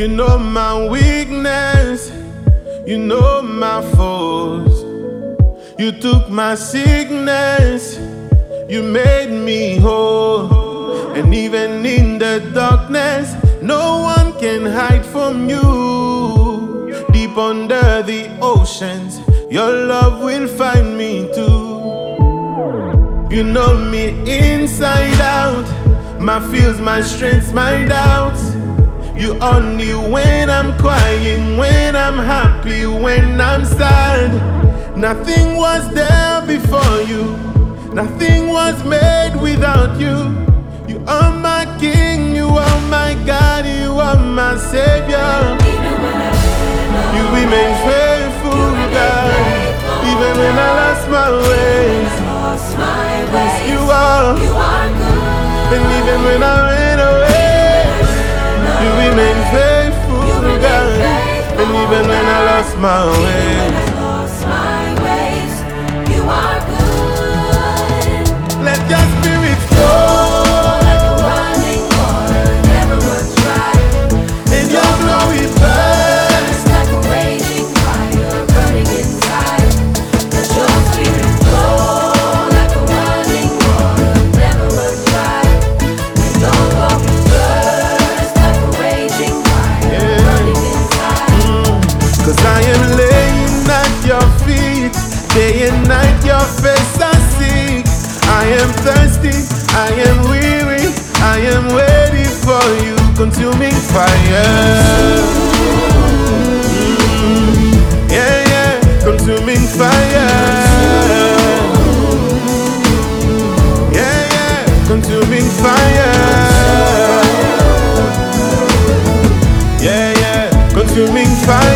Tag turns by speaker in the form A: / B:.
A: You know my weakness, you know my faults. You took my sickness, you made me whole. And even in the darkness, no one can hide from you. Deep under the oceans, your love will find me too. You know me inside out, my fears, my strengths, my doubts. You only when I'm crying, when I'm happy, when I'm sad. Nothing was there before you, nothing was made without you. You are my King, you are my God, you are my Savior. You remain faithful, God, even when I lost my ways. Yes, you are good. And even when I ran away, you remain faithful, God. And even when I lost my ways, you are good. Let your spirit flow like a running water, never run dry. And your glory burns like a raging fire, burning inside. Let your spirit flow like a running water, never run dry. And your glory burns like a raging fire, burning inside. 'Cause I am laying at your feet, day and night your face I seek. I am thirsty, I am weary, I am waiting for you, consuming fire. Yeah, yeah, consuming fire. Yeah, yeah, consuming fire. Yeah, yeah, consuming fire.